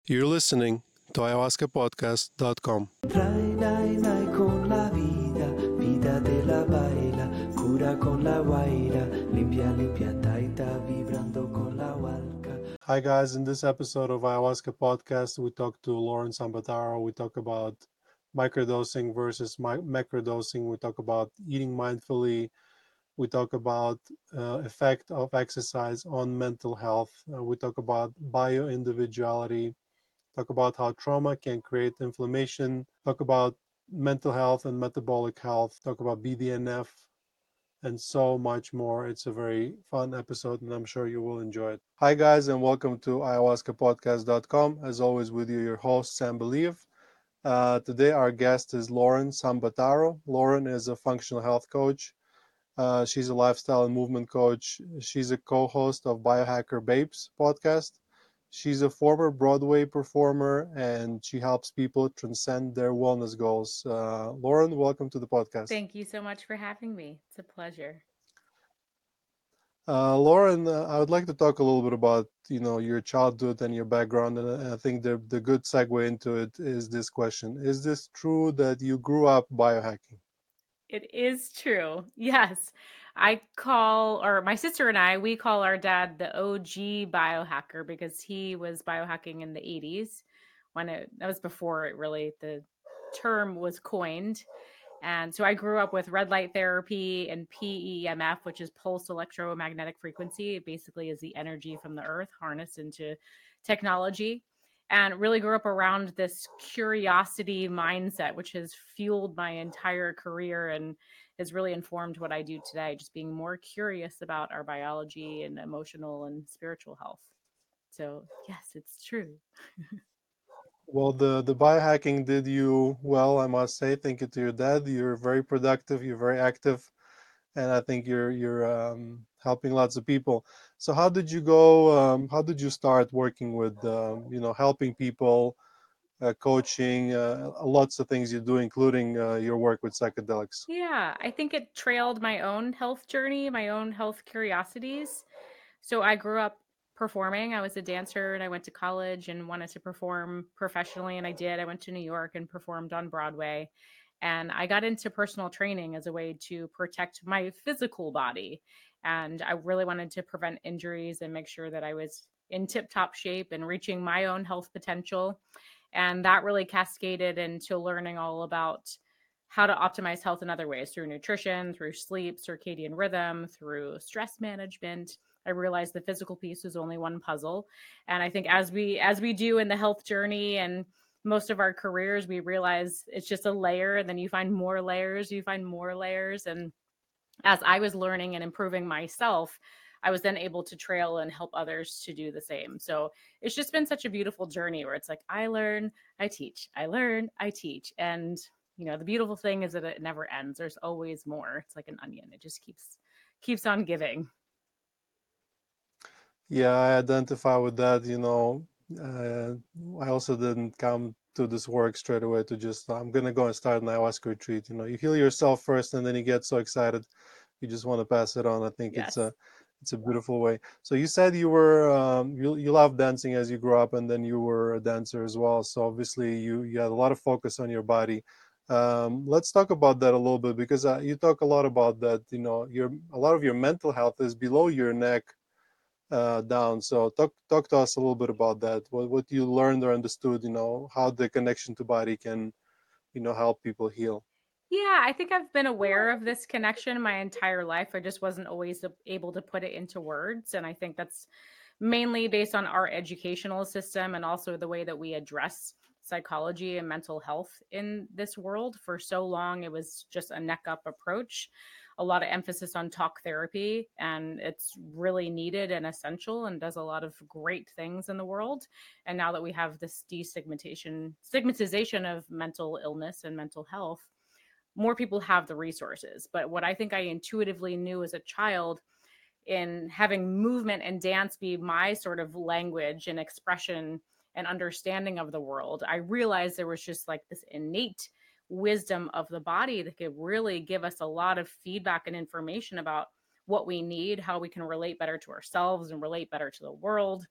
You're listening to ayahuascapodcast.com. Nai con la vida, vida de la baila, cura con la guaira, limpia, limpia, taita, vibrando con la hualca. Hi guys, in this episode of Ayahuasca Podcast, we talk to Lauren Sambataro. We talk about microdosing versus macrodosing. We talk about eating mindfully. We talk about effect of exercise on mental health. We talk about bioindividuality. Talk about how trauma can create inflammation. Talk about mental health and metabolic health. Talk about BDNF and so much more. It's a very fun episode, and I'm sure you will enjoy it. Hi, guys, and welcome to ayahuascapodcast.com. As always, with you, your host, Sam Believ. Today, our guest is Lauren Sambataro. Lauren is a functional health coach. She's a lifestyle and movement coach. She's a co host of Biohacker Babes podcast. She's a former Broadway performer, and she helps people transcend their wellness goals. Lauren, welcome to the podcast. Thank you so much for having me. It's a pleasure. Lauren, I would like to talk a little bit about your childhood and your background, and I think the good segue into it is this question: is this true that you grew up biohacking? It is true. Yes. My sister and I, we call our dad the OG biohacker because he was biohacking in the 80s that was before the term was coined. And so I grew up with red light therapy and PEMF, which is pulse electromagnetic frequency. It basically is the energy from the earth harnessed into technology, and really grew up around this curiosity mindset, which has fueled my entire career and has really informed what I do today, just being more curious about our biology and emotional and spiritual health. So, yes, it's true. Well, the biohacking did you well, I must say. Thank you to your dad. You're very productive. You're very active, and I think you're helping lots of people. So how did you go? How did you start working with helping people, coaching, lots of things you do, including your work with psychedelics? Yeah, I think it trailed my own health journey, my own health curiosities. So I grew up performing. I was a dancer and I went to college and wanted to perform professionally, and I did. I went to New York and performed on Broadway. And I got into personal training as a way to protect my physical body. And I really wanted to prevent injuries and make sure that I was in tip top shape and reaching my own health potential. And that really cascaded into learning all about how to optimize health in other ways through nutrition, through sleep, circadian rhythm, through stress management. I realized the physical piece was only one puzzle. And I think as we do in the health journey and most of our careers, we realize it's just a layer, and then you find more layers, you find more layers. And as I was learning and improving myself, I was then able to trail and help others to do the same. So it's just been such a beautiful journey where it's like I learn, I teach, I learn, I teach. And the beautiful thing is that it never ends. There's always more. It's like an onion. It just keeps on giving. Yeah, I identify with that. Uh, I also didn't come to this work straight away to just, I'm going to go and start an ayahuasca retreat. You heal yourself first and then you get so excited. You just want to pass it on. I think it's Yes. a beautiful way. So you said you were, you loved dancing as you grew up, and then you were a dancer as well. So obviously you had a lot of focus on your body. Let's talk about that a little bit, because you talk a lot about that. A lot of your mental health is below your neck, down. So talk to us a little bit about that. What you learned or understood, how the connection to body can, help people heal. Yeah, I think I've been aware of this connection my entire life. I just wasn't always able to put it into words. And I think that's mainly based on our educational system and also the way that we address psychology and mental health in this world. For so long, it was just a neck up approach, a lot of emphasis on talk therapy, and it's really needed and essential and does a lot of great things in the world. And now that we have this stigmatization of mental illness and mental health, more people have the resources. But what I think I intuitively knew as a child, in having movement and dance be my sort of language and expression and understanding of the world, I realized there was just like this innate wisdom of the body that could really give us a lot of feedback and information about what we need, how we can relate better to ourselves and relate better to the world.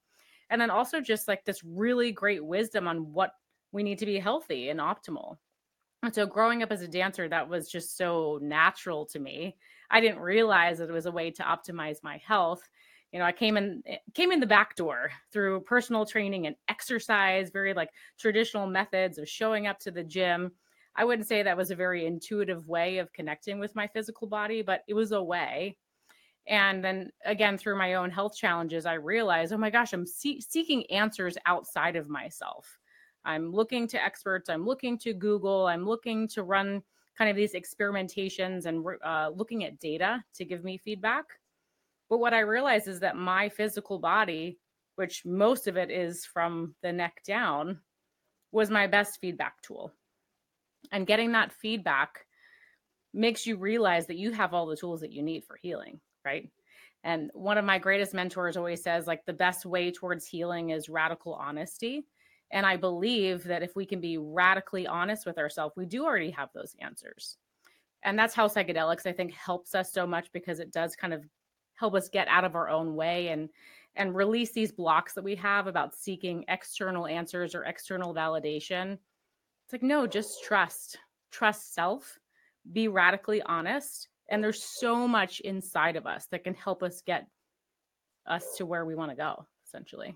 And then also just like this really great wisdom on what we need to be healthy and optimal. And so growing up as a dancer, that was just so natural to me. I didn't realize that it was a way to optimize my health. I came in the back door through personal training and exercise, very like traditional methods of showing up to the gym. I wouldn't say that was a very intuitive way of connecting with my physical body, but it was a way. And then again, through my own health challenges, I realized, oh my gosh, I'm seeking answers outside of myself. I'm looking to experts. I'm looking to Google. I'm looking to run kind of these experimentations and looking at data to give me feedback. But what I realized is that my physical body, which most of it is from the neck down, was my best feedback tool. And getting that feedback makes you realize that you have all the tools that you need for healing, right? And one of my greatest mentors always says, like, the best way towards healing is radical honesty. And I believe that if we can be radically honest with ourselves, we do already have those answers. And that's how psychedelics, I think, helps us so much, because it does kind of help us get out of our own way and release these blocks that we have about seeking external answers or external validation. It's like, no, just trust self, be radically honest. And there's so much inside of us that can help us get us to where we want to go, essentially.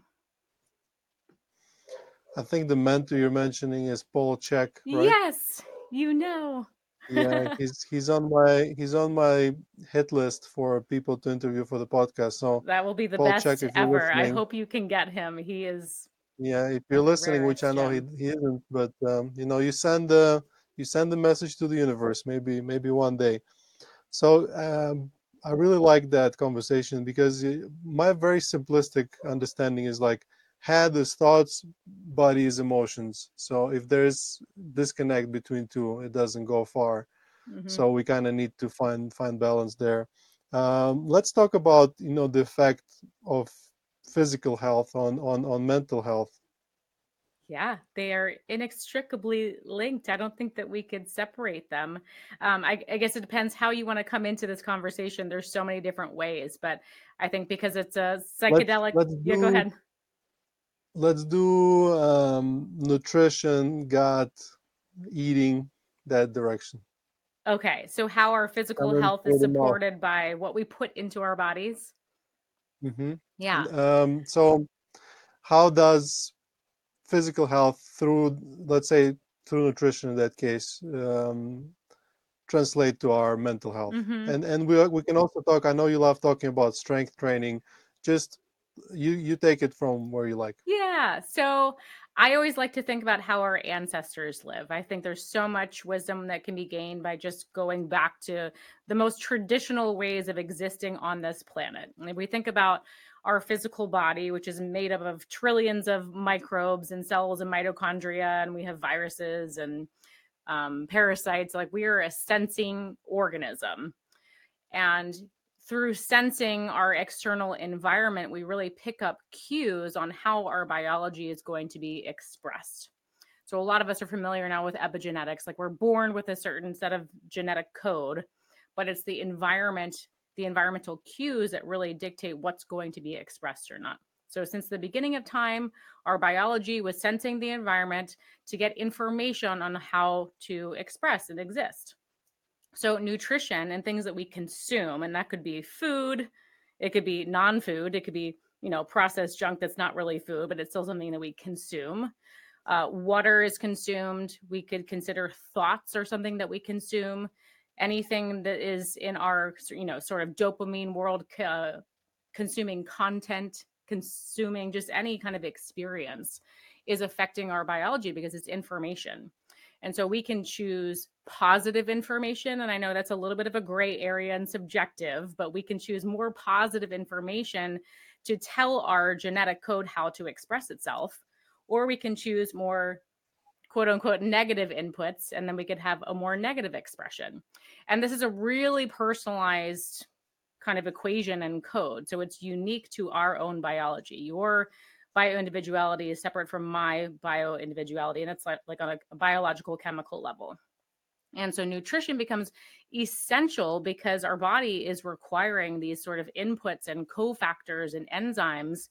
I think the mentor you're mentioning is Paul Chek, right? Yes, Yeah, he's on my hit list for people to interview for the podcast. So that will be the Paul best Chek, if you're ever. I listening, hope you can get him. He is if you're listening, which I know he isn't, but you send the message to the universe. Maybe one day. So I really like that conversation, because my very simplistic understanding is like, head is thoughts, body is emotions. So if there's disconnect between two, it doesn't go far. Mm-hmm. So we kind of need to find balance there. Let's talk about the effect of physical health on mental health. Yeah, they are inextricably linked. I don't think that we could separate them. I guess it depends how you want to come into this conversation. There's so many different ways, but I think because it's a psychedelic. Go ahead. Let's do nutrition, gut, eating, that direction. Okay, so how our physical health is supported by what we put into our bodies. Mm-hmm. Yeah. So how does physical health through, let's say, through nutrition in that case, translate to our mental health? Mm-hmm. And we can also talk, I know you love talking about strength training. Just you take it from where you like. Yeah. So I always like to think about how our ancestors live. I think there's so much wisdom that can be gained by just going back to the most traditional ways of existing on this planet. And if we think about our physical body, which is made up of trillions of microbes and cells and mitochondria, and we have viruses and parasites, like we are a sensing organism. And through sensing our external environment, we really pick up cues on how our biology is going to be expressed. So a lot of us are familiar now with epigenetics, like we're born with a certain set of genetic code, but it's the environment, the environmental cues that really dictate what's going to be expressed or not. So since the beginning of time, our biology was sensing the environment to get information on how to express and exist. So nutrition and things that we consume, and that could be food, it could be non-food, it could be, processed junk that's not really food, but it's still something that we consume. Water is consumed. We could consider thoughts or something that we consume. Anything that is in our, sort of dopamine world, consuming content, consuming just any kind of experience is affecting our biology because it's information. And so we can choose positive information. And I know that's a little bit of a gray area and subjective, but we can choose more positive information to tell our genetic code how to express itself. Or we can choose more quote unquote negative inputs, and then we could have a more negative expression. And this is a really personalized kind of equation and code. So it's unique to our own biology. Your bioindividuality is separate from my bioindividuality, and it's like on a biological chemical level. And so nutrition becomes essential because our body is requiring these sort of inputs and cofactors and enzymes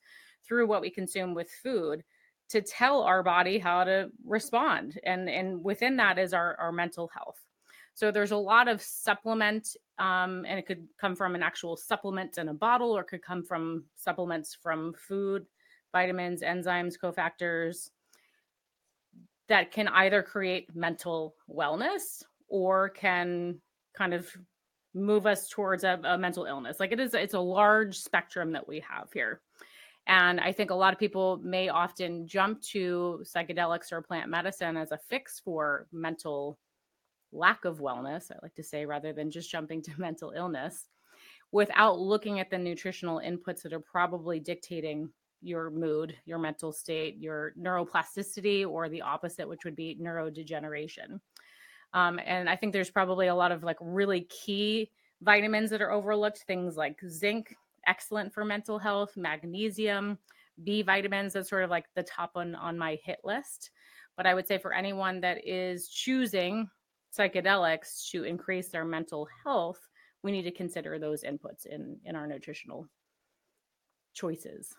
through what we consume with food to tell our body how to respond. And within that is our mental health. So there's a lot of supplement, and it could come from an actual supplement in a bottle, or it could come from supplements from food, vitamins, enzymes, cofactors, that can either create mental wellness or can kind of move us towards a mental illness. Like it's a large spectrum that we have here. And I think a lot of people may often jump to psychedelics or plant medicine as a fix for mental lack of wellness, I like to say, rather than just jumping to mental illness, without looking at the nutritional inputs that are probably dictating your mood, your mental state, your neuroplasticity, or the opposite, which would be neurodegeneration. And I think there's probably a lot of like really key vitamins that are overlooked, things like zinc, excellent for mental health, magnesium, B vitamins, that's sort of like the top on my hit list. But I would say for anyone that is choosing psychedelics to increase their mental health, we need to consider those inputs in our nutritional choices.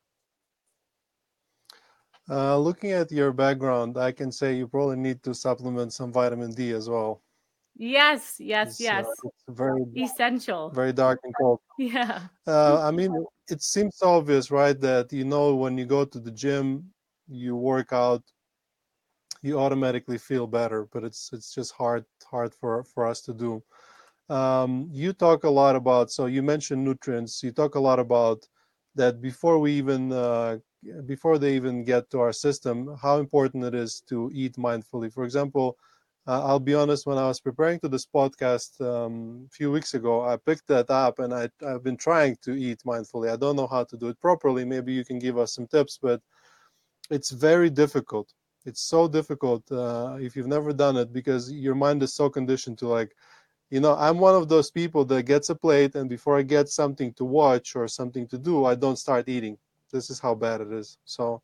Looking at your background, I can say you probably need to supplement some vitamin D as well. Yes, It's very, essential. very dark and cold. Yeah. I mean, it seems obvious, right? That, when you go to the gym, you work out, you automatically feel better, but it's just hard for us to do. You talk a lot about, so you mentioned nutrients. You talk a lot about that before they even get to our system, how important it is to eat mindfully. For example, I'll be honest, when I was preparing to this podcast a few weeks ago, I picked that up and I've been trying to eat mindfully. I don't know how to do it properly. Maybe you can give us some tips, but it's very difficult. It's so difficult if you've never done it, because your mind is so conditioned to, like, I'm one of those people that gets a plate, and before I get something to watch or something to do, I don't start eating. This is how bad it is. So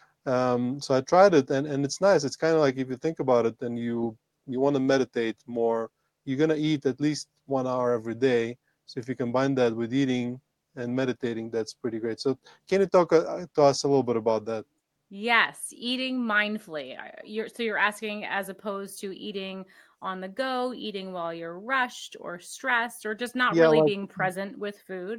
I tried it, and it's nice. It's kind of like, if you think about it, and you want to meditate more, you're going to eat at least 1 hour every day. So if you combine that with eating and meditating, that's pretty great. So can you talk to us a little bit about that? Yes, eating mindfully. You're asking, as opposed to eating on the go, eating while you're rushed or stressed, or just not Yeah, really like, being present with food.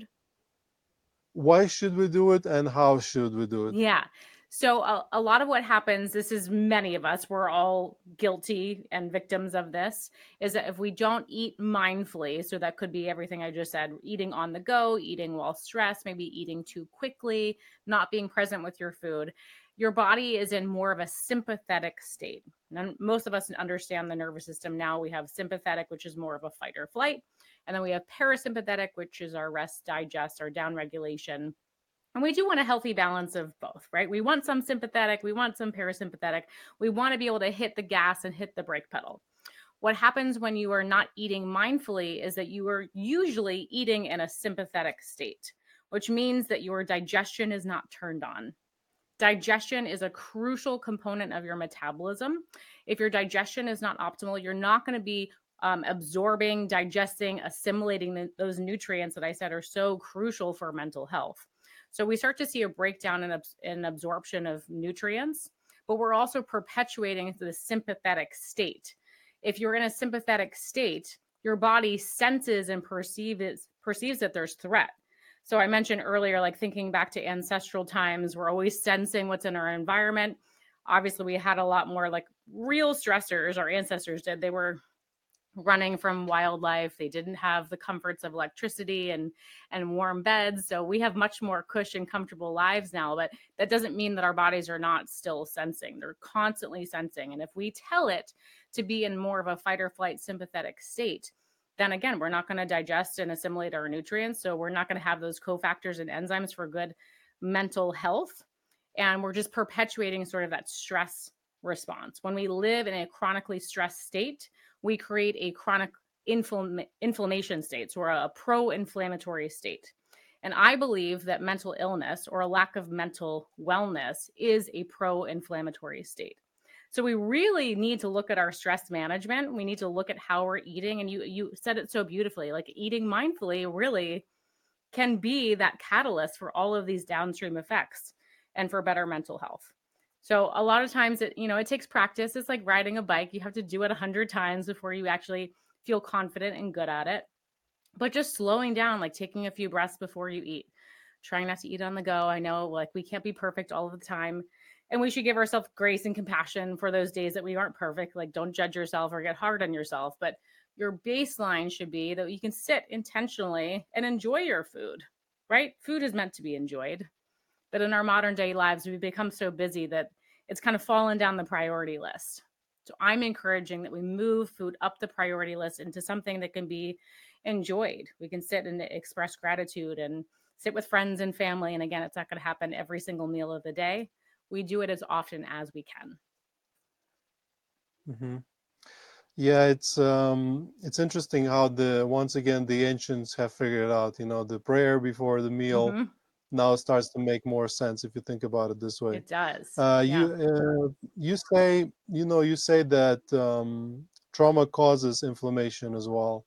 why should we do it and how should we do it? Yeah. So a lot of what happens, this is many of us, we're all guilty and victims of this, is that if we don't eat mindfully, so that could be everything I just said, eating on the go, eating while stressed, maybe eating too quickly, not being present with your food, your body is in more of a sympathetic state. And most of us understand the nervous system now. We have sympathetic, which is more of a fight or flight. And then we have parasympathetic, which is our rest, digest, our down regulation. And we do want a healthy balance of both, right? We want some sympathetic, we want some parasympathetic. We want to be able to hit the gas and hit the brake pedal. What happens when you are not eating mindfully is that you are usually eating in a sympathetic state, which means that your digestion is not turned on. Digestion is a crucial component of your metabolism. If your digestion is not optimal, you're not going to be absorbing, digesting, assimilating those nutrients that I said are so crucial for mental health. So we start to see a breakdown in absorption of nutrients, but we're also perpetuating the sympathetic state. If you're in a sympathetic state, your body senses and perceives that there's threat. So I mentioned earlier, like thinking back to ancestral times, we're always sensing what's in our environment. Obviously, we had a lot more like real stressors. Our ancestors did. They were running from wildlife. They didn't have the comforts of electricity and warm beds. So we have much more cush and comfortable lives now, but that doesn't mean that our bodies are not still sensing. They're constantly sensing. And if we tell it to be in more of a fight or flight sympathetic state, then again, we're not going to digest and assimilate our nutrients. So we're not going to have those cofactors and enzymes for good mental health. And we're just perpetuating sort of that stress response. When we live in a chronically stressed state, we create a chronic inflammation state, so a pro-inflammatory state. And I believe that mental illness or a lack of mental wellness is a pro-inflammatory state. So we really need to look at our stress management. We need to look at how we're eating. And you said it so beautifully, like eating mindfully really can be that catalyst for all of these downstream effects and for better mental health. So a lot of times it takes practice. It's like riding a bike. You have to do it 100 times before you actually feel confident and good at it. But just slowing down, like taking a few breaths before you eat, trying not to eat on the go. I know like we can't be perfect all of the time. And we should give ourselves grace and compassion for those days that we aren't perfect. Like don't judge yourself or get hard on yourself. But your baseline should be that you can sit intentionally and enjoy your food, right? Food is meant to be enjoyed. But in our modern day lives, we've become so busy that it's kind of fallen down the priority list. So I'm encouraging that we move food up the priority list into something that can be enjoyed. We can sit and express gratitude and sit with friends and family. And again, it's not going to happen every single meal of the day. We do it as often as we can. Mm-hmm. Yeah, it's interesting how once again the ancients have figured out, the prayer before the meal Mm-hmm. now starts to make more sense if you think about it this way. It does. Yeah. You say that trauma causes inflammation as well.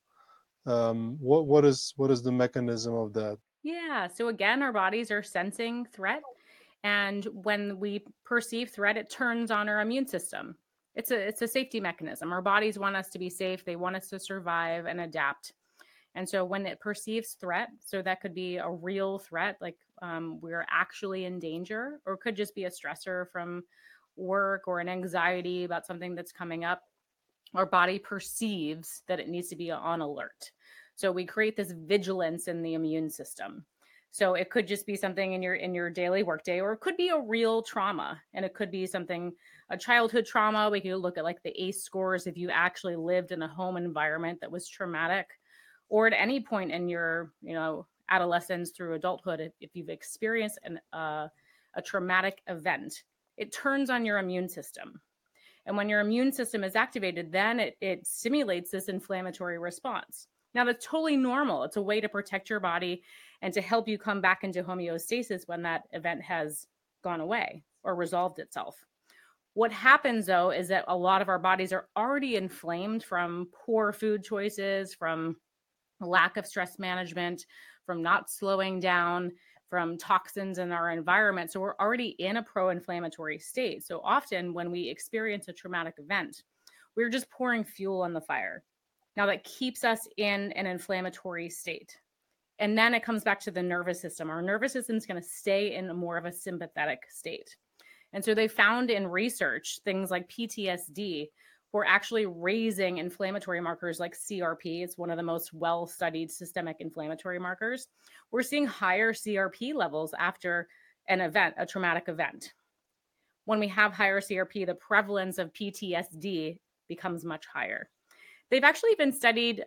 What is the mechanism of that? Yeah. So again, our bodies are sensing threat. And when we perceive threat, it turns on our immune system. It's a safety mechanism. Our bodies want us to be safe. They want us to survive and adapt. And so when it perceives threat, so that could be a real threat, like we're actually in danger, or it could just be a stressor from work or an anxiety about something that's coming up, our body perceives that it needs to be on alert. So we create this vigilance in the immune system. So it could just be something in your daily workday, or it could be a real trauma, and it could be something a childhood trauma. We could look at like the ACE scores if you actually lived in a home environment that was traumatic, or at any point in your adolescence through adulthood, if you've experienced a traumatic event, it turns on your immune system. And when your immune system is activated, then it stimulates this inflammatory response. Now, that's totally normal. It's a way to protect your body and to help you come back into homeostasis when that event has gone away or resolved itself. What happens, though, is that a lot of our bodies are already inflamed from poor food choices, from lack of stress management, from not slowing down, from toxins in our environment. So we're already in a pro-inflammatory state. So often when we experience a traumatic event, we're just pouring fuel on the fire. Now that keeps us in an inflammatory state. And then it comes back to the nervous system. Our nervous system is going to stay in more of a sympathetic state. And so they found in research things like PTSD were actually raising inflammatory markers like CRP. It's one of the most well-studied systemic inflammatory markers. We're seeing higher CRP levels after an event, a traumatic event. When we have higher CRP, the prevalence of PTSD becomes much higher. They've actually been studied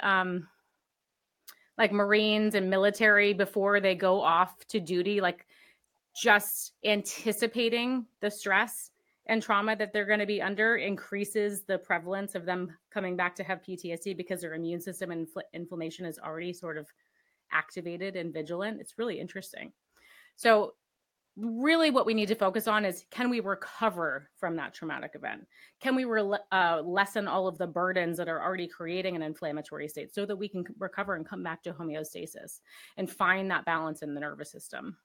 like Marines and military before they go off to duty, like just anticipating the stress and trauma that they're going to be under increases the prevalence of them coming back to have PTSD because their immune system and inflammation is already sort of activated and vigilant. It's really interesting. So really what we need to focus on is, can we recover from that traumatic event? Can we lessen all of the burdens that are already creating an inflammatory state so that we can recover and come back to homeostasis and find that balance in the nervous system?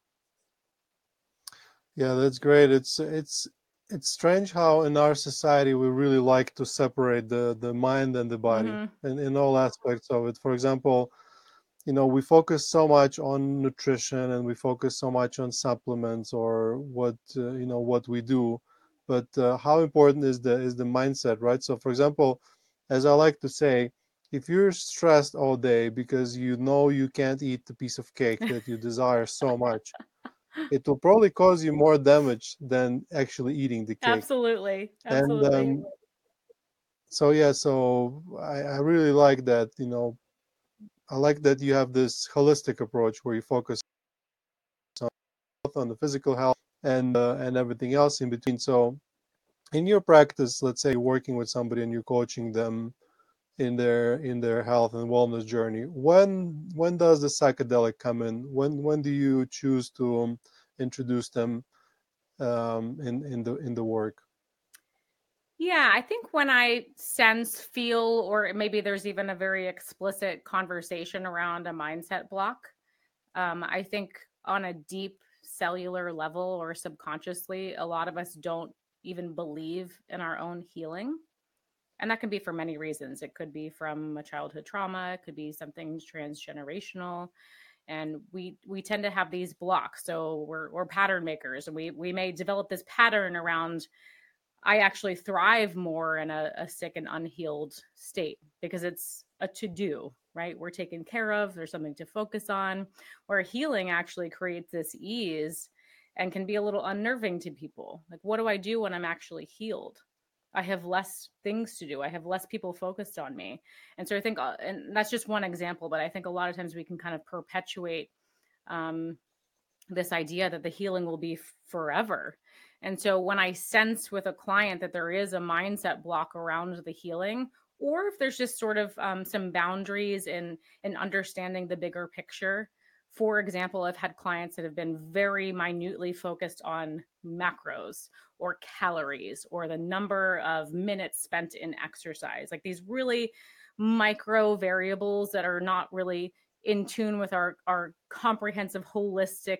Yeah, that's great. It's strange how in our society we really like to separate the mind and the body, Mm-hmm. and in all aspects of it. For example, we focus so much on nutrition and we focus so much on supplements or what we do, but how important is the mindset, right? So, for example, as I like to say, if you're stressed all day because you can't eat the piece of cake that you desire so much, it will probably cause you more damage than actually eating the cake. Absolutely. And Absolutely. so yeah, so I really like that. I like that you have this holistic approach where you focus on the physical health and everything else in between. So in your practice, let's say you're working with somebody and you're coaching them in their health and wellness journey, when does the psychedelic come in? When do you choose to introduce them in the work? Yeah, I think when I sense, feel, or maybe there's even a very explicit conversation around a mindset block, I think on a deep cellular level or subconsciously, a lot of us don't even believe in our own healing. And that can be for many reasons. It could be from a childhood trauma, it could be something transgenerational. And we tend to have these blocks. So we're pattern makers, and we may develop this pattern around I actually thrive more in a sick and unhealed state because it's a to do, right? We're taken care of, there's something to focus on, where healing actually creates this ease and can be a little unnerving to people. Like, what do I do when I'm actually healed? I have less things to do. I have less people focused on me. And so I think, and that's just one example, but I think a lot of times we can kind of perpetuate um, this idea that the healing will be forever. And so when I sense with a client that there is a mindset block around the healing, or if there's just sort of some boundaries in understanding the bigger picture. For example, I've had clients that have been very minutely focused on macros or calories or the number of minutes spent in exercise, like these really micro variables that are not really in tune with our comprehensive holistic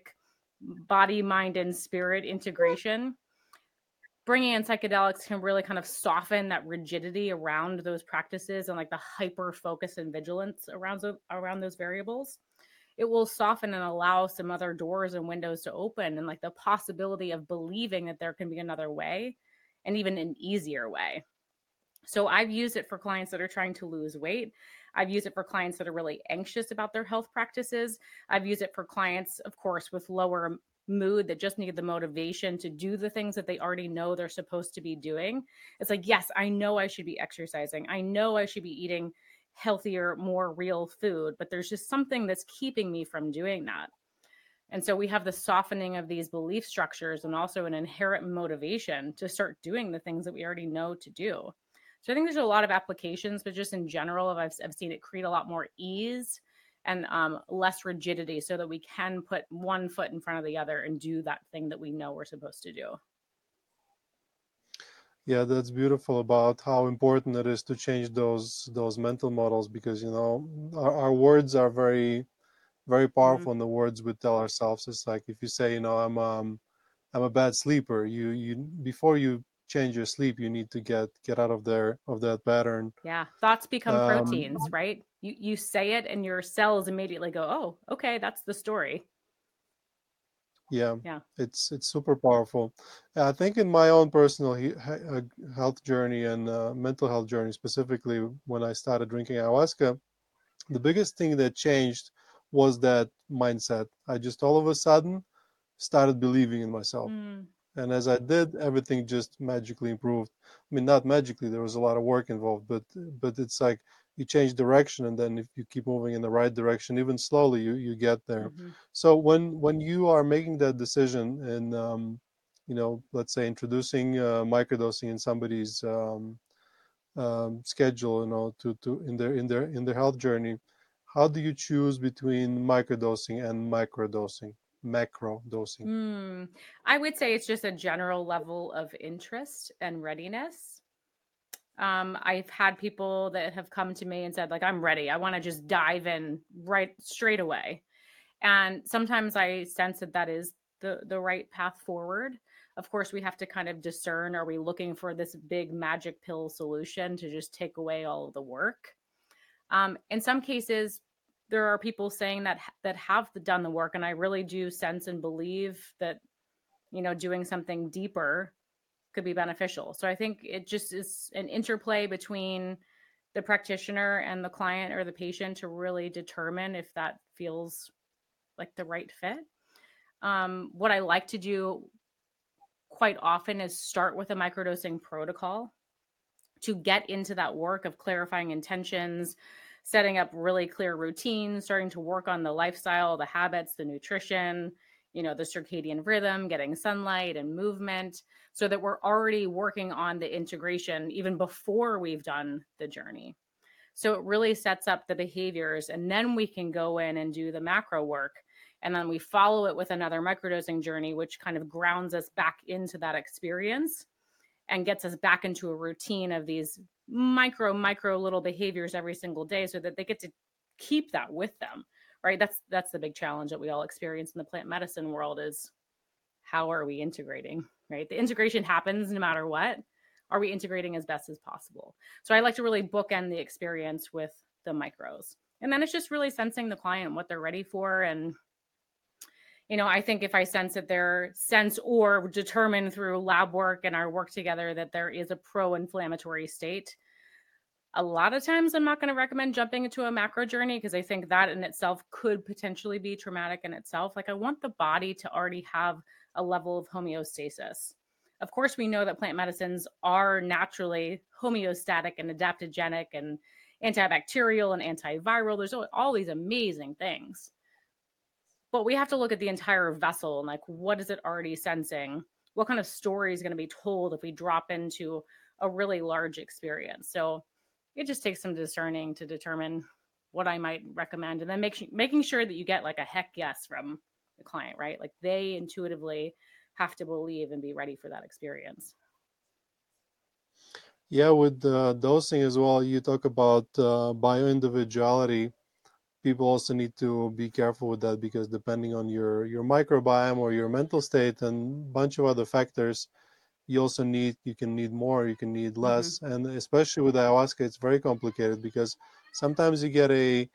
body, mind, and spirit integration. Bringing in psychedelics can really kind of soften that rigidity around those practices and like the hyper focus and vigilance around those variables. It will soften and allow some other doors and windows to open, and like the possibility of believing that there can be another way and even an easier way. So I've used it for clients that are trying to lose weight. I've used it for clients that are really anxious about their health practices. I've used it for clients, of course, with lower mood that just need the motivation to do the things that they already know they're supposed to be doing. It's like, yes, I know I should be exercising. I know I should be eating healthier, more real food, but there's just something that's keeping me from doing that. And so we have the softening of these belief structures and also an inherent motivation to start doing the things that we already know to do. So I think there's a lot of applications, but just in general, I've seen it create a lot more ease and less rigidity so that we can put one foot in front of the other and do that thing that we know we're supposed to do. Yeah, that's beautiful about how important it is to change those mental models, because our words are very Mm, powerful in the words we tell ourselves. It's like if you say, I'm a bad sleeper, you before you change your sleep, you need to get out of that pattern. yeah. Thoughts become Um, proteins, right? You say it and your cells immediately go, oh, okay, that's the story. yeah, Yeah. it's super powerful. I think in my own personal health journey and mental health journey, specifically when I started drinking ayahuasca, the biggest thing that changed was that mindset. I just all of a sudden started believing in myself. Mm, And as I did, everything just magically improved. I mean, not magically, there was a lot of work involved, but it's like you change direction, and then if you keep moving in the right direction, even slowly, you get there. mm-hmm. So when you are making that decision and let's say introducing microdosing in somebody's schedule, to in their health journey, how do you choose between microdosing and microdosing, macro dosing? I would say it's just a general level of interest and readiness. I've had people that have come to me and said, like, I'm ready. I want to just dive in right straight away. And sometimes I sense that that is the right path forward. Of course, we have to kind of discern, are we looking for this big magic pill solution to just take away all of the work? In some cases, there are people saying that have done the work, and I really do sense and believe that doing something deeper could be beneficial. So I think it just is an interplay between the practitioner and the client or the patient to really determine if that feels like the right fit. What I like to do quite often is start with a microdosing protocol to get into that work of clarifying intentions, setting up really clear routines, starting to work on the lifestyle, the habits, the nutrition, the circadian rhythm, getting sunlight and movement, so that we're already working on the integration even before we've done the journey. So it really sets up the behaviors, and then we can go in and do the macro work. And then we follow it with another microdosing journey, which kind of grounds us back into that experience and gets us back into a routine of these micro little behaviors every single day so that they get to keep that with them, right? That's the big challenge that we all experience in the plant medicine world is how are we integrating, right? The integration happens no matter what. Are we integrating as best as possible? So I like to really bookend the experience with the micros. And then it's just really sensing the client, what they're ready for. And, I think if I sense that they're sense or determine through lab work and our work together that there is a pro-inflammatory state, a lot of times I'm not going to recommend jumping into a macro journey because I think that in itself could potentially be traumatic in itself. Like I want the body to already have a level of homeostasis. Of course, we know that plant medicines are naturally homeostatic and adaptogenic and antibacterial and antiviral. There's all these amazing things. But we have to look at the entire vessel and like, what is it already sensing? What kind of story is going to be told if we drop into a really large experience? So it just takes some discerning to determine what I might recommend, and then making sure that you get like a heck yes from the client, right? Like they intuitively have to believe and be ready for that experience. Yeah, with dosing as well, you talk about bioindividuality. People also need to be careful with that because depending on your microbiome or your mental state and a bunch of other factors, you can need more, you can need less. And especially with ayahuasca, it's very complicated because sometimes you get a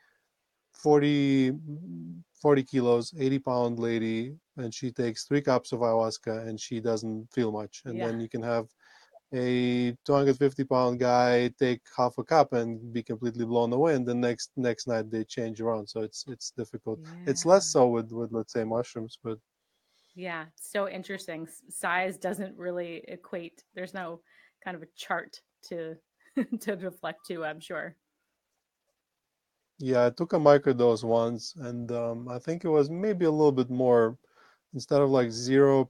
40 kilos, 80-pound lady, and she takes 3 cups of ayahuasca and she doesn't feel much. And Yeah. then you can have a 250-pound guy take half a cup and be completely blown away, and the next night they change around. So it's difficult. It's less so with let's say mushrooms, but Yeah, so interesting. Size doesn't really equate. There's no kind of a chart to to reflect to, I'm sure. yeah, I took a microdose once, and I think it was maybe a little bit more. Instead of like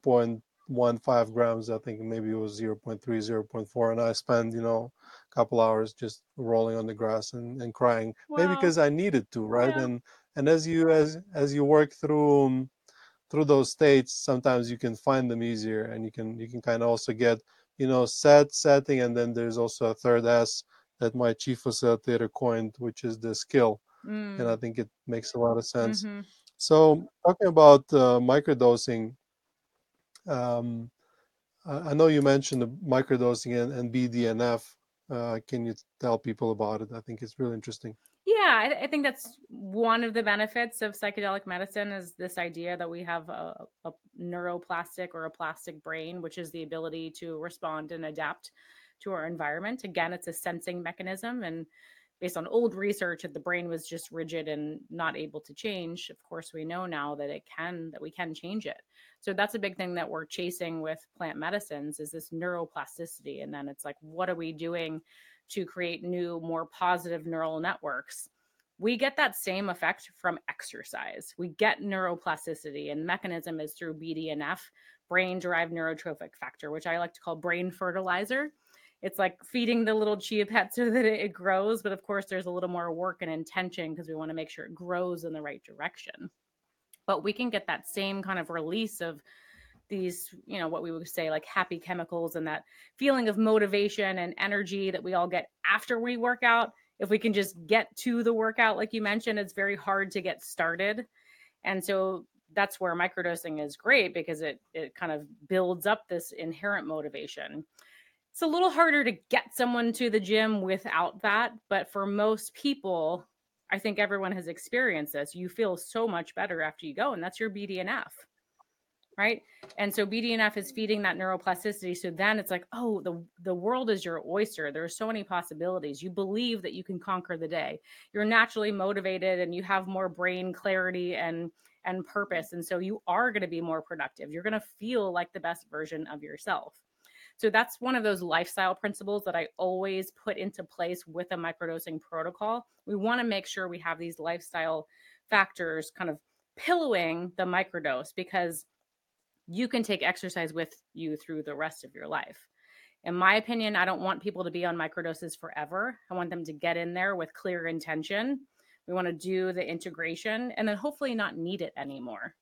0.15 grams, I think maybe it was 0.3, 0.4, and I spent a couple hours just rolling on the grass and crying, maybe Wow. because I needed to, right? Yeah. And as you work through those states, sometimes you can find them easier, and you can kind of also get setting, and then there's also a third S that my chief facilitator coined, which is the skill, and I Mm. think it makes a lot of sense. Mm-hmm. So talking about microdosing, um, I know you mentioned the microdosing and BDNF. Can you tell people about it? I think it's really interesting. Yeah, I think that's one of the benefits of psychedelic medicine is this idea that we have a neuroplastic or a plastic brain, which is the ability to respond and adapt to our environment. Again, it's a sensing mechanism, and based on old research that the brain was just rigid and not able to change. Of course, we know now that we can change it. So that's a big thing that we're chasing with plant medicines is this neuroplasticity. And then it's like, what are we doing to create new, more positive neural networks? We get that same effect from exercise. We get neuroplasticity, and mechanism is through BDNF, brain derived neurotrophic factor, which I like to call brain fertilizer. It's like feeding the little chia pet so that it grows. But of course, there's a little more work and intention because we want to make sure it grows in the right direction. But we can get that same kind of release of these, what we would say like happy chemicals and that feeling of motivation and energy that we all get after we work out. If we can just get to the workout, like you mentioned, it's very hard to get started. And so that's where microdosing is great because it kind of builds up this inherent motivation. It's a little harder to get someone to the gym without that, but for most people, I think everyone has experienced this. You feel so much better after you go, and that's your BDNF, right? And so BDNF is feeding that neuroplasticity. So then it's like, oh, the world is your oyster. There are so many possibilities. You believe that you can conquer the day. You're naturally motivated, and you have more brain clarity and purpose. And so you are going to be more productive. You're going to feel like the best version of yourself. So that's one of those lifestyle principles that I always put into place with a microdosing protocol. We want to make sure we have these lifestyle factors kind of pillowing the microdose because you can take exercise with you through the rest of your life. In my opinion, I don't want people to be on microdoses forever. I want them to get in there with clear intention. We want to do the integration and then hopefully not need it anymore.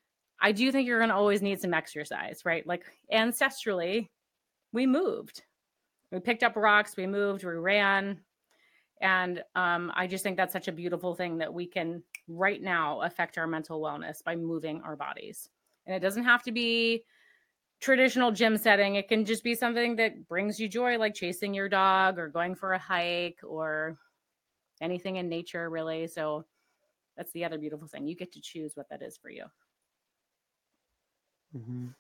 I do think you're going to always need some exercise, right? Like ancestrally, we moved. We picked up rocks, we moved, we ran. And I just think that's such a beautiful thing that we can right now affect our mental wellness by moving our bodies. And it doesn't have to be traditional gym setting. It can just be something that brings you joy, like chasing your dog or going for a hike or anything in nature, really. So that's the other beautiful thing. You get to choose what that is for you. Mhm.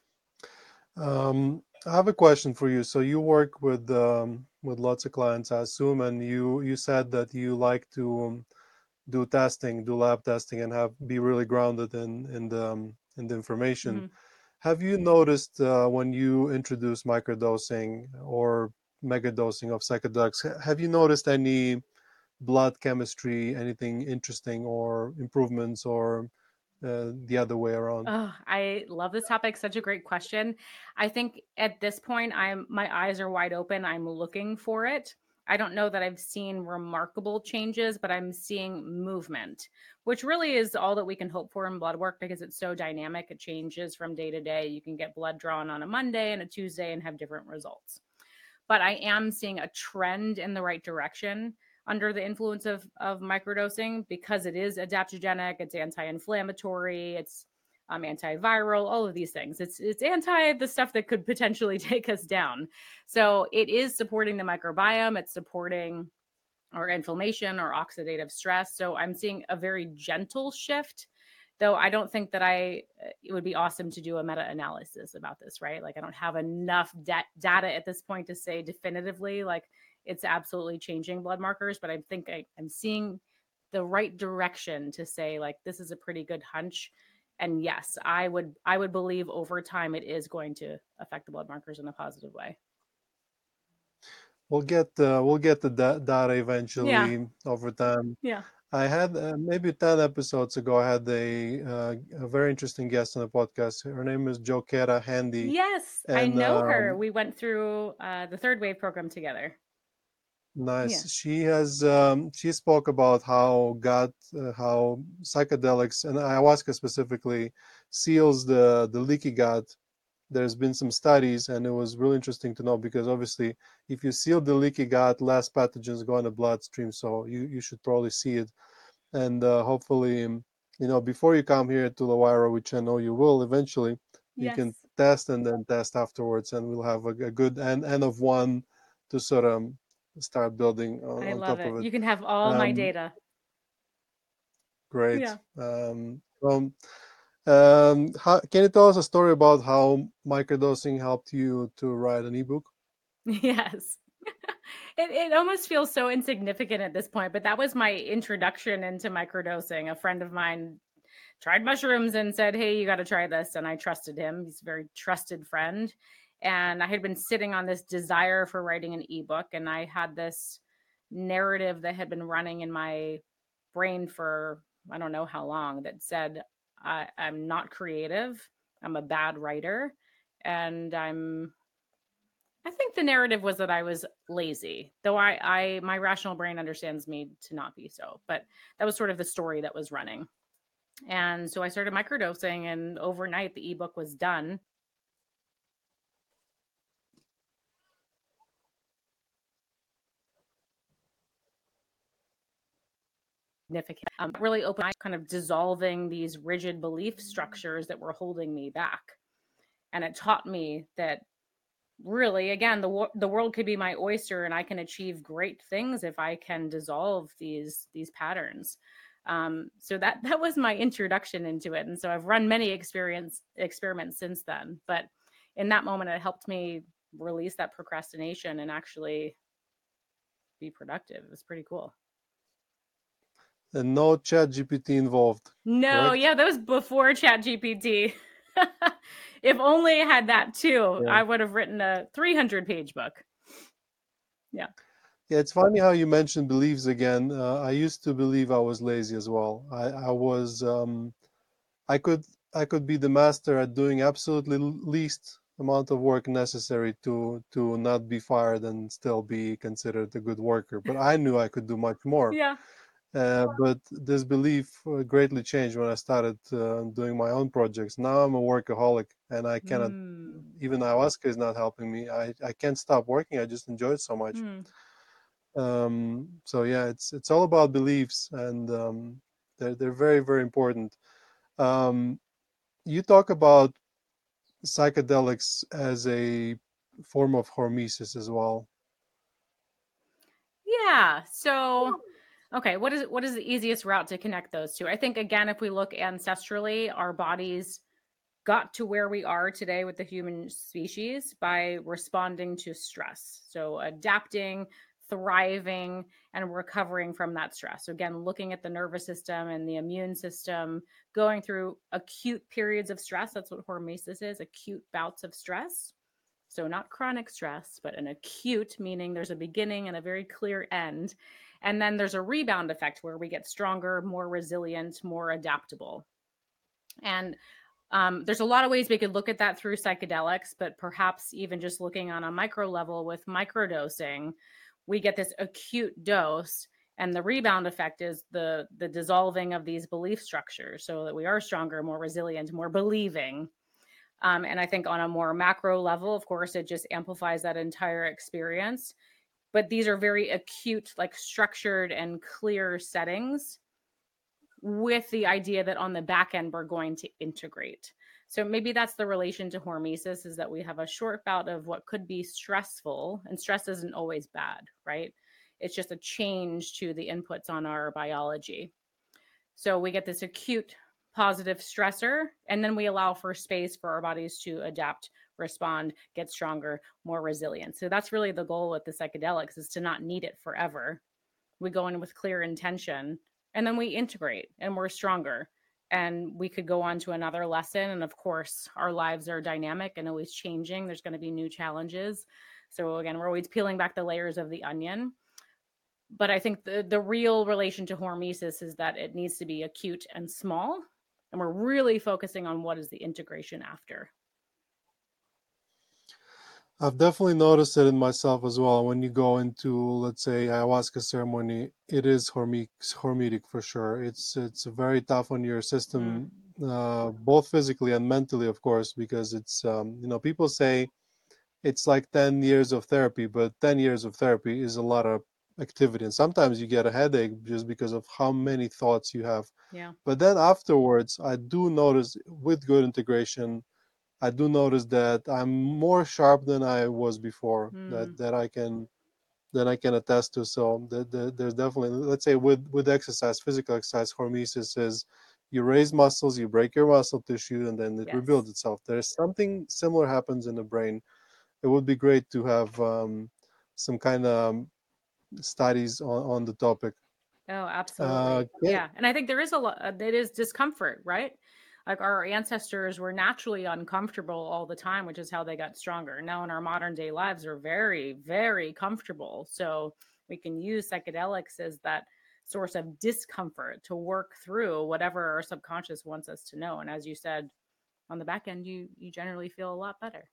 I have a question for you. So you work with lots of clients, I assume, and you said that you like to do testing, do lab testing, and have be really grounded in the information. Mm-hmm. Have you noticed when you introduce microdosing or megadosing of psychedelics, have you noticed any blood chemistry, anything interesting or improvements, or the other way around? Oh, I love this topic. Such a great question. I think at this point, my eyes are wide open. I'm looking for it. I don't know that I've seen remarkable changes, but I'm seeing movement, which really is all that we can hope for in blood work because it's so dynamic. It changes from day to day. You can get blood drawn on a Monday and a Tuesday and have different results. But I am seeing a trend in the right direction under the influence of microdosing because it is adaptogenic, it's anti-inflammatory, it's antiviral, all of these things. It's anti the stuff that could potentially take us down. So it is supporting the microbiome. It's supporting our inflammation or oxidative stress. So I'm seeing a very gentle shift, though I don't think that it would be awesome to do a meta-analysis about this, right? Like I don't have enough data at this point to say definitively like it's absolutely changing blood markers, but I think I'm seeing the right direction to say like this is a pretty good hunch. And yes, I would believe over time it is going to affect the blood markers in a positive way. We'll get the data Yeah. eventually over time. Yeah. I had maybe 10 episodes ago. I had a very interesting guest on the podcast. Her name is Jokera Handy, Yes, I and know her. We went through the Third Wave program together. Yeah. nice. She spoke about how psychedelics and ayahuasca specifically seals the leaky gut. There's been some studies, and it was really interesting to know because obviously, if you seal the leaky gut, less pathogens go in the bloodstream. So you should probably see it, and hopefully, before you come here to Lawira, which I know you will eventually, you Yes. can test and then test afterwards, and we'll have a good N of one to sort of start building I on love top it. of it. You can have all my Um, data. Great. Yeah. Can you tell us a story about how microdosing helped you to write an ebook? Yes. It almost feels so insignificant at this point, but that was my introduction into microdosing. A friend of mine tried mushrooms and said, "Hey, you got to try this." And I trusted him. He's a very trusted friend. And I had been sitting on this desire for writing an ebook, and I had this narrative that had been running in my brain for I don't know how long that said, I'm not creative, I'm a bad writer, and I think the narrative was that I was lazy, though my rational brain understands me to not be so. But that was sort of the story that was running. And so I started microdosing, and overnight the ebook was done. Significant, really open, kind of dissolving these rigid belief structures that were holding me back. And it taught me that really, again, the world could be my oyster, and I can achieve great things if I can dissolve these patterns. So that was my introduction into it, and so I've run many experiments since then. But in that moment, it helped me release that procrastination and actually be productive. It was pretty cool. And no chat GPT involved, No, correct? yeah, that was before Chat GPT. If only I had that too, Yeah. I would have written a 300-page book. Yeah. Yeah, it's funny how you mentioned beliefs again. I used to believe I was lazy as well. I was I could I could be the master at doing absolutely least amount of work necessary to not be fired and still be considered a good worker. But I knew I could do much more. Yeah. But this belief greatly changed when I started doing my own projects. Now I'm a workaholic, and I cannot. Mm. Even ayahuasca is not helping me. I can't stop working. I just enjoy it so much. Mm. So yeah, it's all about beliefs, and They're very, very important. Um, you talk about psychedelics as a form of hormesis as well. Yeah. So, okay, what is the easiest route to connect those two? I think again, if we look ancestrally, our bodies got to where we are today with the human species by responding to stress. So, adapting, thriving, and recovering from that stress. So, again, looking at the nervous system and the immune system, going through acute periods of stress. That's what hormesis is, acute bouts of stress. So, not chronic stress, but an acute, meaning there's a beginning and a very clear end. And then there's a rebound effect where we get stronger, more resilient, more adaptable. And there's a lot of ways we could look at that through psychedelics, but perhaps even just looking on a micro level with microdosing, we get this acute dose. And the rebound effect is the dissolving of these belief structures so that we are stronger, more resilient, more believing. And I think on a more macro level, of course, it just amplifies that entire experience. But these are very acute, like structured and clear settings with the idea that on the back end, we're going to integrate. So maybe that's the relation to hormesis, is that we have a short bout of what could be stressful, and stress isn't always bad, right? It's just a change to the inputs on our biology. So we get this acute positive stressor, and then we allow for space for our bodies to adapt, respond, get stronger, more resilient. So that's really the goal with the psychedelics, is to not need it forever. We go in with clear intention, and then we integrate and we're stronger, and we could go on to another lesson. And of course, our lives are dynamic and always changing. There's going to be new challenges. So again, we're always peeling back the layers of the onion. But I think the real relation to hormesis is that it needs to be acute and small, and we're really focusing on what is the integration after. I've definitely noticed it in myself as well. When you go into, let's say, ayahuasca ceremony, it is hormetic for sure. It's very tough on your system, both physically and mentally, of course, because it's people say it's like 10 years of therapy, but 10 years of therapy is a lot of activity, and sometimes you get a headache just because of how many thoughts you have. Yeah. But then afterwards, I do notice with good integration, I do notice that I'm more sharp than I was before. That I can attest to. So there's definitely, let's say, with exercise, physical exercise, hormesis is you raise muscles, you break your muscle tissue, and then it Yes. rebuilds itself. There's something similar happens in the brain. It would be great to have some kind of studies on the topic. Oh, absolutely. Yeah. Yeah. And I think there is a lot, it is discomfort, right? Like our ancestors were naturally uncomfortable all the time, which is how they got stronger. Now in our modern day lives are very, very comfortable. So we can use psychedelics as that source of discomfort to work through whatever our subconscious wants us to know. And as you said, on the back end, you generally feel a lot better.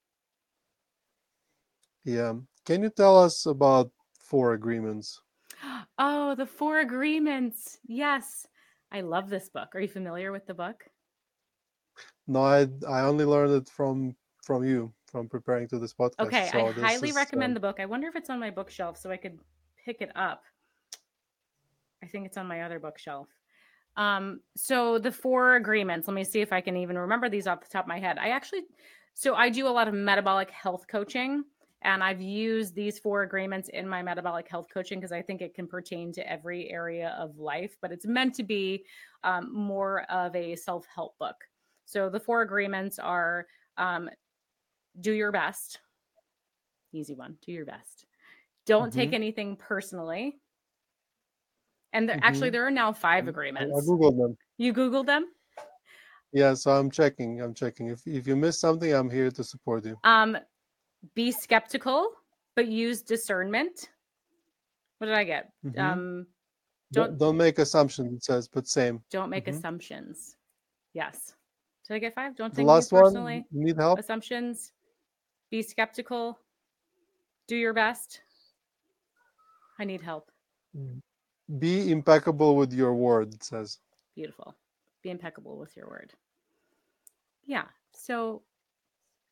Yeah. Can you tell us about Four Agreements? Oh, the Four Agreements. Yes. I love this book. Are you familiar with the book? No, I only learned it from you, from preparing to this podcast. Okay, I So this highly is recommend the book. I wonder if it's on my bookshelf so I could pick it up. I think it's on my other bookshelf. So the Four Agreements, let me see if I can even remember these off the top of my head. I do a lot of metabolic health coaching, and I've used these Four Agreements in my metabolic health coaching because I think it can pertain to every area of life, but it's meant to be more of a self-help book. So the Four Agreements are do your best. Easy one. Do your best. Don't take anything personally. And actually, there are now 5 I agreements. googled them. You Googled them? Yeah, so I'm checking. If you miss something, I'm here to support you. Be skeptical, but use discernment. What did I get? Don't make assumptions, it says, but same. Don't make assumptions. Yes. Did I get 5? Don't The take last things personally. one, need help? Assumptions. Be skeptical. Do your best. I need help. Be impeccable with your word, it says. Beautiful. Be impeccable with your word. Yeah. So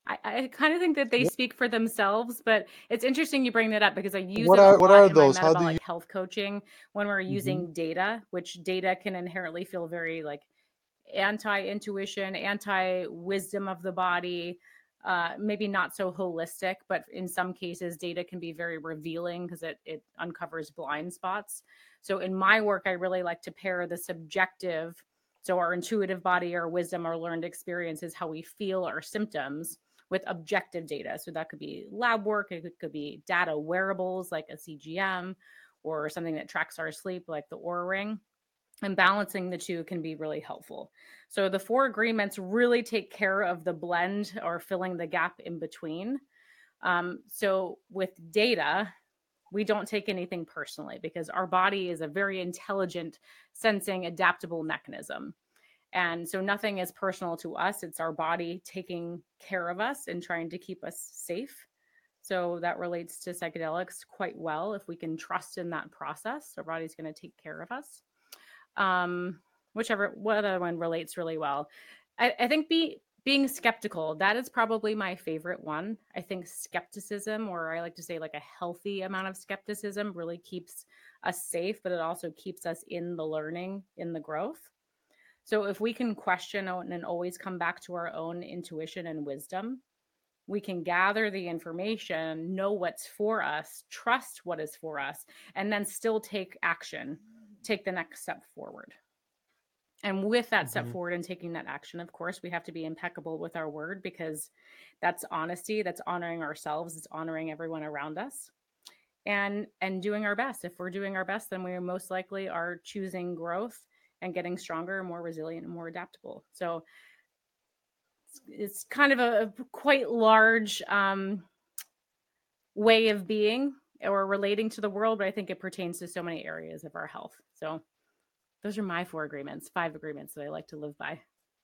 I kind of think that they What speak for themselves, but it's interesting you bring that up because I use what it a lot are in my those? How do you? metabolic health coaching when we're Mhm. using data, which data can inherently feel very like anti-intuition, anti-wisdom of the body, maybe not so holistic, but in some cases data can be very revealing because it uncovers blind spots. So in my work, I really like to pair the subjective, so our intuitive body, our wisdom, our learned experiences, how we feel our symptoms, with objective data. So that could be lab work, it could be data wearables like a CGM, or something that tracks our sleep like the Oura Ring, and balancing the two can be really helpful. So the four agreements really take care of the blend or filling the gap in between. So with data, we don't take anything personally because our body is a very intelligent, sensing, adaptable mechanism. And so nothing is personal to us. It's our body taking care of us and trying to keep us safe. So that relates to psychedelics quite well. If we can trust in that process, our body's going to take care of us. Whichever what other one relates really well. I think being skeptical, that is probably my favorite one. I think skepticism, or I like to say like a healthy amount of skepticism, really keeps us safe, but it also keeps us in the learning, in the growth. So if we can question and always come back to our own intuition and wisdom, we can gather the information, know what's for us, trust what is for us, and then still take action, take the next step forward. And with that step Mhm. forward and taking that action, of course, we have to be impeccable with our word, because that's honesty, that's honoring ourselves, it's honoring everyone around us, and doing our best. If we're doing our best, then we most likely are choosing growth and getting stronger, more resilient, and more adaptable. So it's kind of a quite large way of being or relating to the world, but I think it pertains to so many areas of our health. So those are my four agreements, five agreements that I like to live by.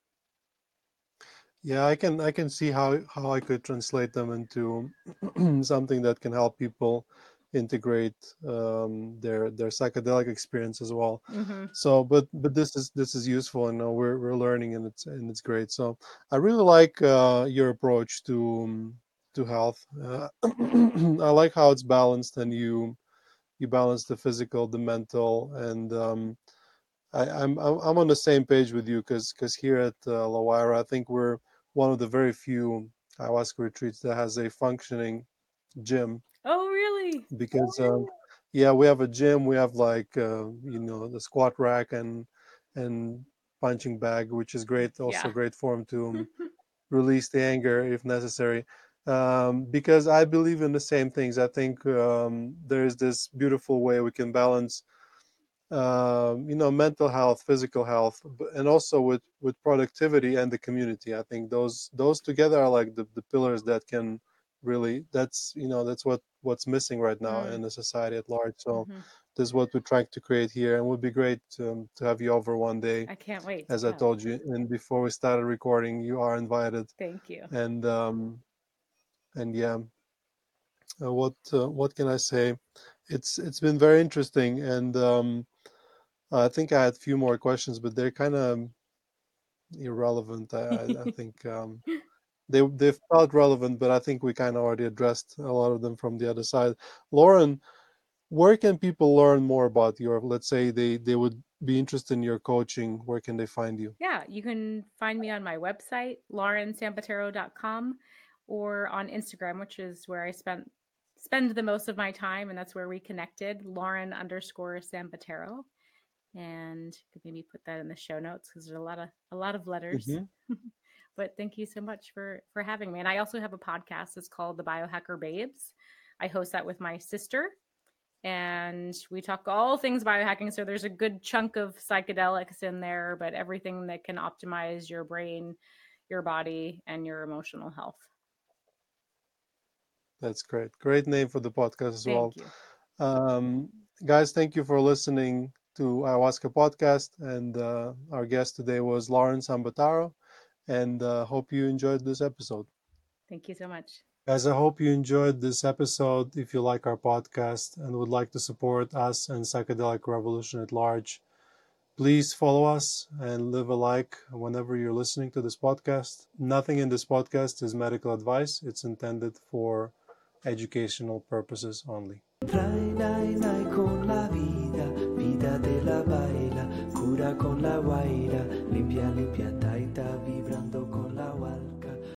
Yeah, I can see how I could translate them into something that can help people integrate their psychedelic experience as well. Mm-hmm. So, but this is useful, and we're learning, and it's great. So, I really like your approach to health. I like how it's balanced, and you balance the physical, the mental, and I'm on the same page with you because here at La Guaira, I think we're one of the very few ayahuasca retreats that has a functioning gym. Oh, really? Because yeah, we have a gym, we have like the squat rack and punching bag, which is great, also Yeah. great form to release the anger if necessary. Because I believe in the same things. I think there's this beautiful way we can balance mental health, physical health, and also with productivity and the community. I think those together are like the pillars that can really, that's what's missing right now Mm, in the society at large. So hmm. this is what we're trying to create here, and it would be great to have you over one day. I can't wait. As I Yeah. told you, and before we started recording, you are invited. Thank you. And yeah, what can I say? It's been very interesting, and I think I had a few more questions, but they're kind of irrelevant. I think they felt relevant, but I think we kind of already addressed a lot of them from the other side. Lauren, where can people learn more about your? Let's say they would be interested in your coaching. Where can they find you? Yeah, you can find me on my website, laurensampatero.com, or on Instagram, which is where I spend the most of my time, and that's where we connected, Lauren underscore Sampatero. And you could maybe put that in the show notes because there's a lot of letters. Hmm. But thank you so much for having me. And I also have a podcast. It's called The Biohacker Babes. I host that with my sister, and we talk all things biohacking. So there's a good chunk of psychedelics in there, but everything that can optimize your brain, your body, and your emotional health. That's great. Great name for the podcast as well. Thank you. Um, Guys, thank you for listening to Ayahuasca Podcast. And our guest today was Lauren Sambataro. And hope you enjoyed this episode. Thank you so much. Guys, I hope you enjoyed this episode. If you like our podcast and would like to support us and Psychedelic Revolution at large, Please follow us and leave a like whenever you're listening to this podcast. Nothing in this podcast is medical advice. It's intended for educational purposes only. Nai con la vida, vida te la baila, cura con la guaira.